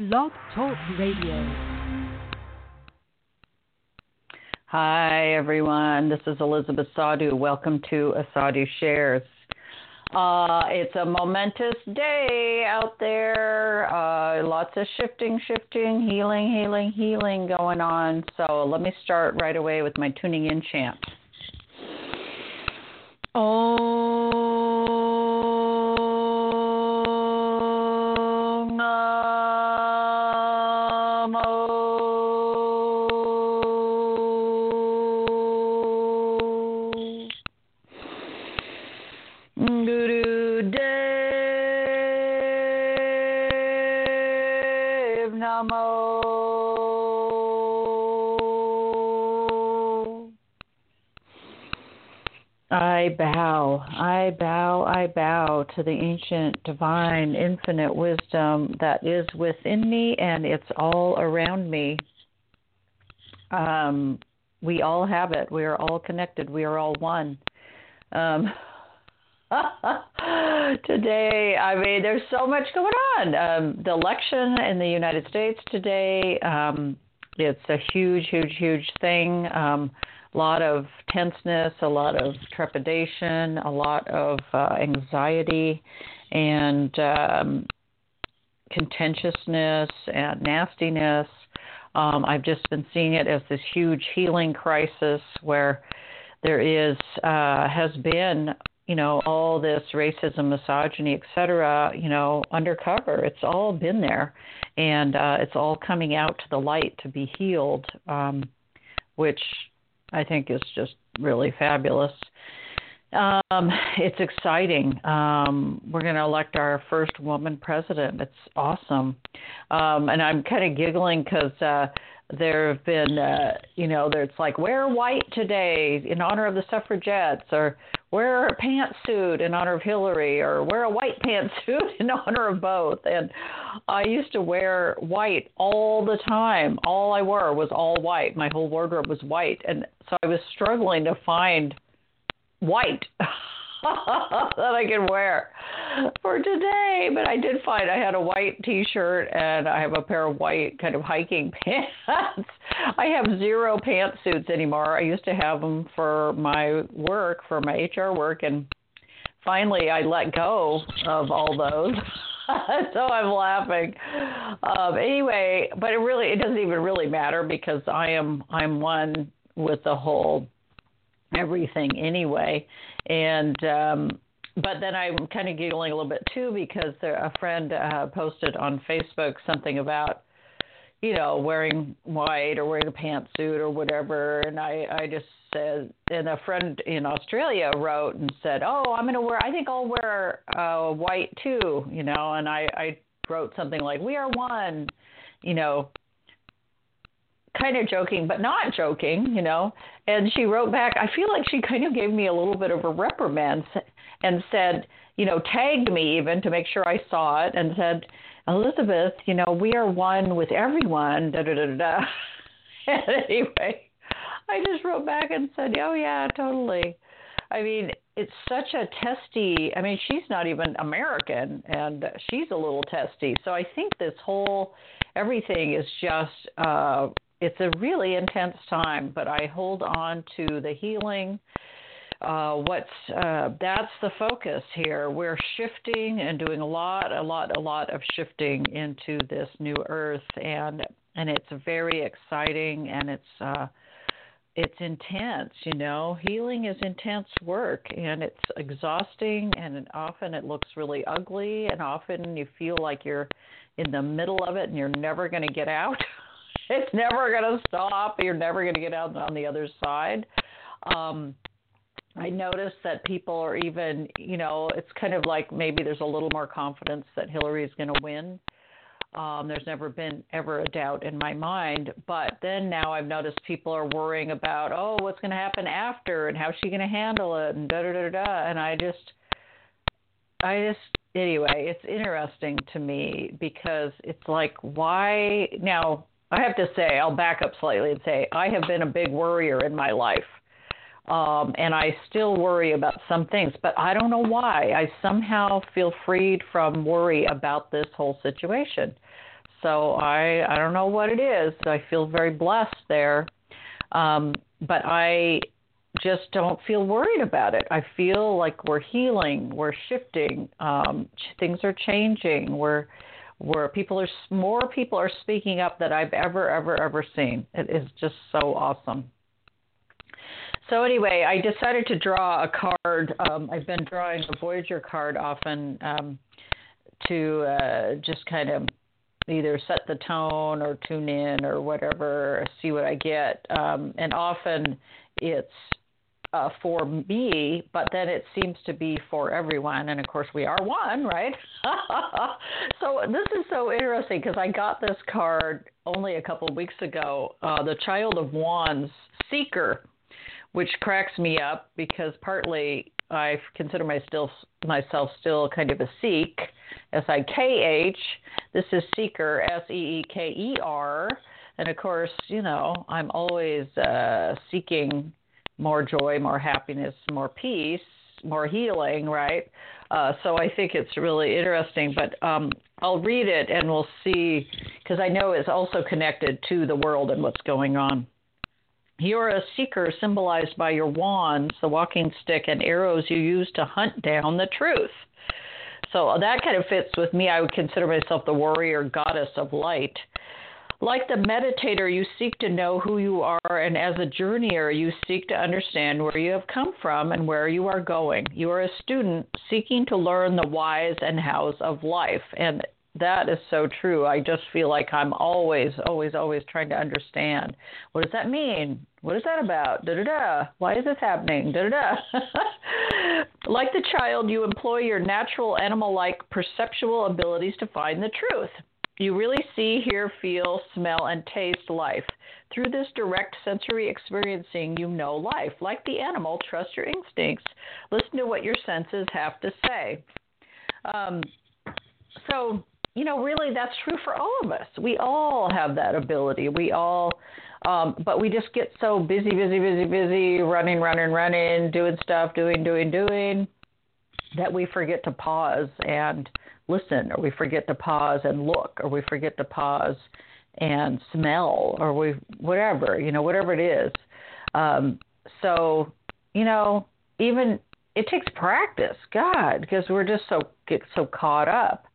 Blog Talk Radio. Hi, everyone. This is Elizabeth Sadhu. Welcome to Sadhu Shares. It's a momentous day out there. Lots of shifting, healing going on. So let me start right away with my tuning in chant. Om Namo Gurudev Namo. I bow to the ancient, divine, infinite wisdom that is within me, and it's all around me. We all have it. We are all connected. We are all one. Today, there's so much going on. The election in the United States today, it's a huge thing. A lot of tenseness, a lot of trepidation, a lot of anxiety and contentiousness and nastiness. I've just been seeing it as this huge healing crisis where there has been, all this racism, misogyny, et cetera, undercover. It's all been there, and it's all coming out to the light to be healed, which I think is just really fabulous. It's exciting. We're going to elect our first woman president. It's awesome. And I'm kind of giggling because there have been, it's like, wear white today in honor of the suffragettes, or wear a pantsuit in honor of Hillary, or wear a white pantsuit in honor of both. And I used to wear white all the time. All I wore was all white. My whole wardrobe was white. And so I was struggling to find white that I could wear for today. But I did find I had a white T-shirt and I have a pair of white kind of hiking pants. I have zero pantsuits anymore. I used to have them for my work, for my HR work, and finally I let go of all those. So I'm laughing. Anyway, but it doesn't even really matter because I'm one with the whole everything anyway. And but then I'm kind of giggling a little bit too because a friend posted on Facebook something about wearing white or wearing a pantsuit or whatever, and I just said, and a friend in Australia wrote and said, I think I'll wear white too, and I wrote something like, we are one, kind of joking, but not joking, and she wrote back, I feel like she kind of gave me a little bit of a reprimand and said, tagged me even to make sure I saw it and said, Elizabeth, we are one with everyone, da-da-da-da-da. And anyway, I just wrote back and said, oh, yeah, totally. I mean, it's such a testy, she's not even American, and she's a little testy. So I think this whole everything is just, it's a really intense time, but I hold on to the healing. That's the focus here. We're shifting and doing a lot of shifting into this new earth, and it's very exciting, and it's intense. Healing is intense work, and it's exhausting, and often it looks really ugly, and often you feel like you're in the middle of it and you're never going to get out. It's never going to stop. You're never going to get out on the other side. I noticed that people are even, it's kind of like maybe there's a little more confidence that Hillary is going to win. There's never been ever a doubt in my mind. But then now I've noticed people are worrying about, what's going to happen after and how's she going to handle it and da-da-da-da-da. And I just, anyway, it's interesting to me because it's like, why? Now, I have to say, I'll back up slightly and say, I have been a big worrier in my life. And I still worry about some things, but I don't know why. I somehow feel freed from worry about this whole situation. So I don't know what it is. I feel very blessed there. But I just don't feel worried about it. I feel like we're healing, we're shifting, things are changing. More people are speaking up than I've ever seen. It is just so awesome. So anyway, I decided to draw a card. I've been drawing the Voyager card often to just kind of either set the tone or tune in or whatever, see what I get. And often it's for me, but then it seems to be for everyone. And of course, we are one, right? So this is so interesting because I got this card only a couple of weeks ago, the Child of Wands Seeker, which cracks me up because partly I consider myself still kind of a Sikh, S-I-K-H. This is Seeker, S-E-E-K-E-R. And of course, I'm always seeking more joy, more happiness, more peace, more healing, right? So I think it's really interesting. But I'll read it and we'll see, because I know it's also connected to the world and what's going on. You're a seeker symbolized by your wands, the walking stick, and arrows you use to hunt down the truth. So that kind of fits with me. I would consider myself the warrior goddess of light. Like the meditator, you seek to know who you are, and as a journeyer, you seek to understand where you have come from and where you are going. You are a student seeking to learn the whys and hows of life, and that is so true. I just feel like I'm always trying to understand. What does that mean? What is that about? Da-da-da. Why is this happening? Da-da-da. Like the child, you employ your natural animal-like perceptual abilities to find the truth. You really see, hear, feel, smell, and taste life. Through this direct sensory experiencing, you know life. Like the animal, trust your instincts. Listen to what your senses have to say. So, really that's true for all of us. We all have that ability. We all, but we just get so busy, running, doing stuff, doing, that we forget to pause and listen, or we forget to pause and look, or we forget to pause and smell, or whatever it is. So, even it takes practice, God, because we're just get so caught up.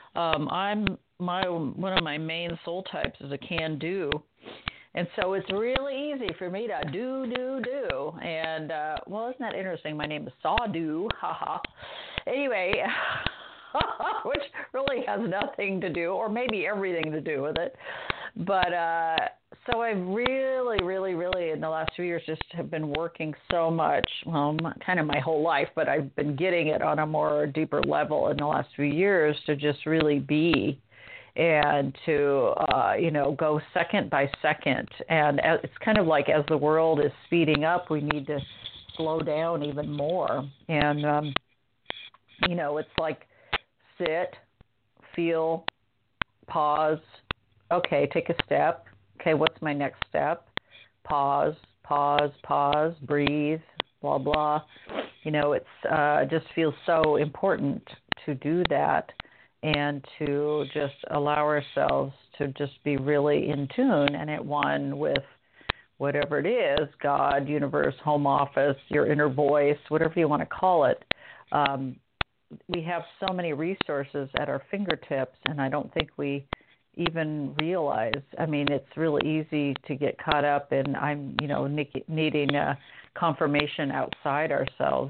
One of my main soul types is a can-do, and so it's really easy for me to do. And isn't that interesting? My name is Sawdo, haha. Anyway, which really has nothing to do, or maybe everything to do with it. But so I've really in the last few years just have been working so much, kind of my whole life, but I've been getting it on a more deeper level in the last few years to just really be and to, go second by second. And it's kind of like as the world is speeding up, we need to slow down even more. And, it's like sit, feel, pause. Okay, take a step. Okay, what's my next step? Pause, breathe, blah, blah. It's just feels so important to do that and to just allow ourselves to just be really in tune and at one with whatever it is, God, universe, home office, your inner voice, whatever you want to call it. We have so many resources at our fingertips, and I don't think we even realize. I mean, it's really easy to get caught up in needing a confirmation outside ourselves.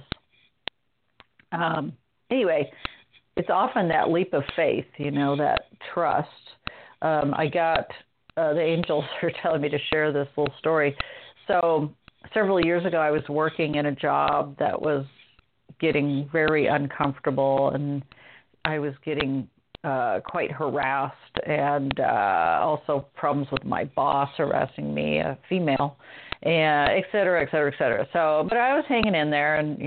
Anyway, it's often that leap of faith, that trust. I got the angels are telling me to share this little story. So several years ago, I was working in a job that was getting very uncomfortable, and I was getting quite harassed, and also problems with my boss harassing me, a female, and et cetera. So, but I was hanging in there, and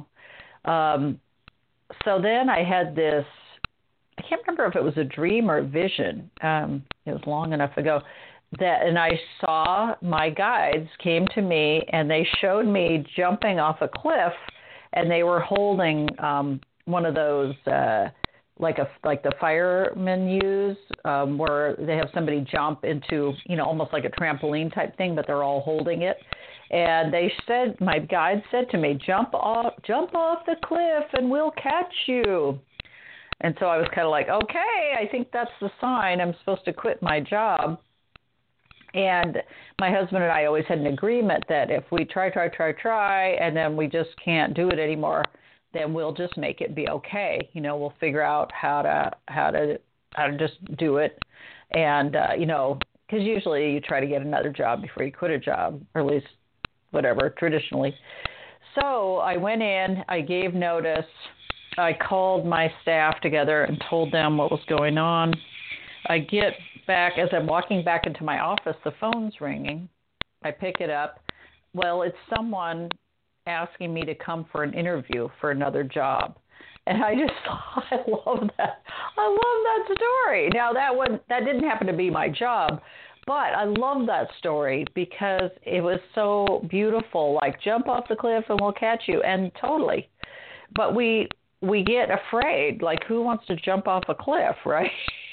so then I had this, I can't remember if it was a dream or a vision. It was long enough ago and I saw my guides came to me, and they showed me jumping off a cliff, and they were holding one of those like the firemen use, where they have somebody jump into, almost like a trampoline type thing, but they're all holding it. And my guide said to me, jump off the cliff and we'll catch you. And so I was kind of like, okay, I think that's the sign I'm supposed to quit my job. And my husband and I always had an agreement that if we try, and then we just can't do it anymore, then we'll just make it be okay. We'll figure out how to just do it. And, because usually you try to get another job before you quit a job, or at least whatever, traditionally. So I went in, I gave notice, I called my staff together and told them what was going on. I get back, as I'm walking back into my office, the phone's ringing. I pick it up. Well, it's someone asking me to come for an interview for another job. And I just thought, I love that story. Now, that didn't happen to be my job, but I love that story because it was so beautiful, like jump off the cliff and we'll catch you, and totally. But we get afraid, like who wants to jump off a cliff, right?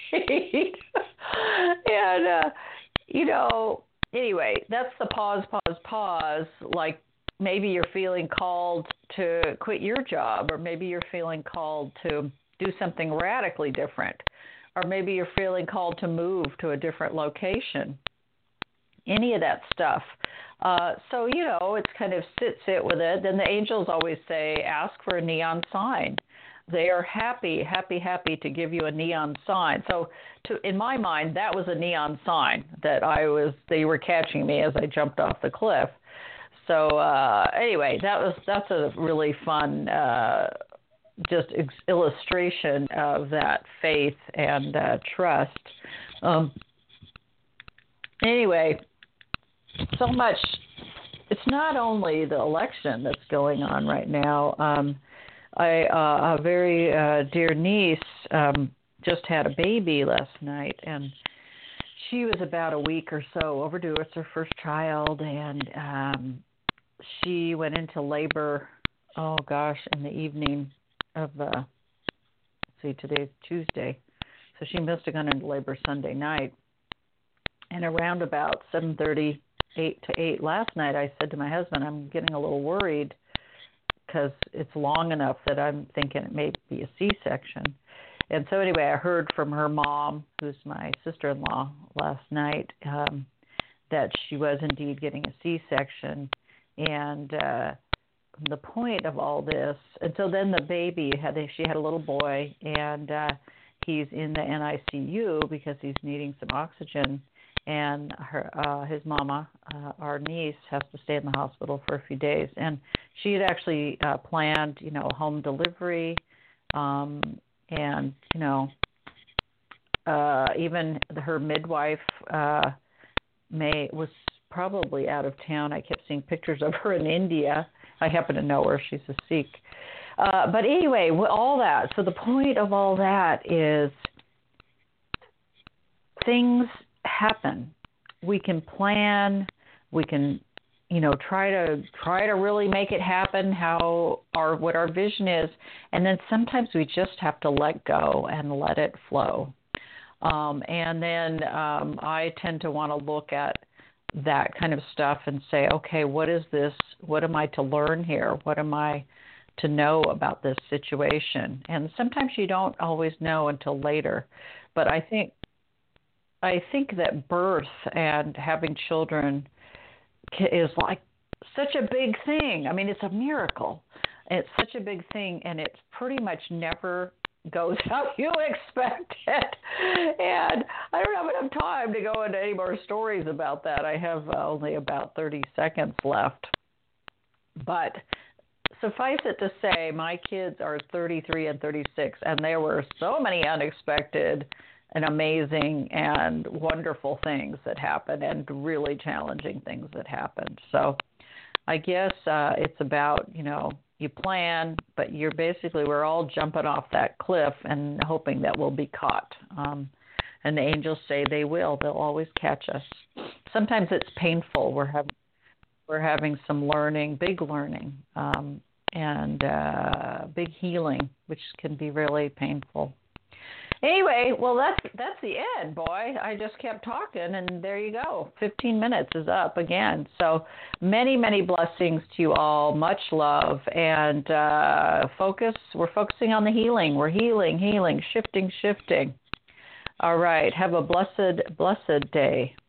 And, anyway, that's the pause, like maybe you're feeling called to quit your job, or maybe you're feeling called to do something radically different, or maybe you're feeling called to move to a different location, any of that stuff. So, it's kind of sit with it. Then the angels always say, ask for a neon sign. They are happy to give you a neon sign. So in my mind, that was a neon sign that they were catching me as I jumped off the cliff. So anyway, that's a really fun just illustration of that faith and trust. Anyway, so much. It's not only the election that's going on right now. A very dear niece just had a baby last night, and she was about a week or so overdue. It's her first child, and she went into labor, in the evening of, today's Tuesday, so she must have gone into labor Sunday night. And around about 7:30, 8 to 8 last night, I said to my husband, I'm getting a little worried because it's long enough that I'm thinking it may be a C-section. And so anyway, I heard from her mom, who's my sister-in-law, last night, that she was indeed getting a C-section. And the point of all this, and so then the baby, she had a little boy, and he's in the NICU because he's needing some oxygen. And his mama, our niece, has to stay in the hospital for a few days. And she had actually planned, home delivery, and, even her midwife was probably out of town. I kept seeing pictures of her in India. I happen to know her. She's a Sikh. But anyway, all that. So the point of all that is things happen. We can plan. We can, try to really make it happen. What our vision is, and then sometimes we just have to let go and let it flow. And then I tend to want to look at that kind of stuff and say, okay, what is this? What am I to learn here? What am I to know about this situation? And sometimes you don't always know until later. But I think that birth and having children is like such a big thing. I mean, it's a miracle. It's such a big thing, and it pretty much never goes how you expect it. And I don't have enough time to go into any more stories about that. I have only about 30 seconds left. But suffice it to say, my kids are 33 and 36, and there were so many unexpected and amazing and wonderful things that happened, and really challenging things that happened. So I guess it's about, you plan, but we're all jumping off that cliff and hoping that we'll be caught. And the angels say they will. They'll always catch us. Sometimes it's painful. We're having some learning, big learning, and big healing, which can be really painful. Anyway, well, that's the end, boy. I just kept talking, and there you go. 15 minutes is up again. So many, many blessings to you all. Much love, and focus. We're focusing on the healing. We're healing, shifting. All right. Have a blessed day.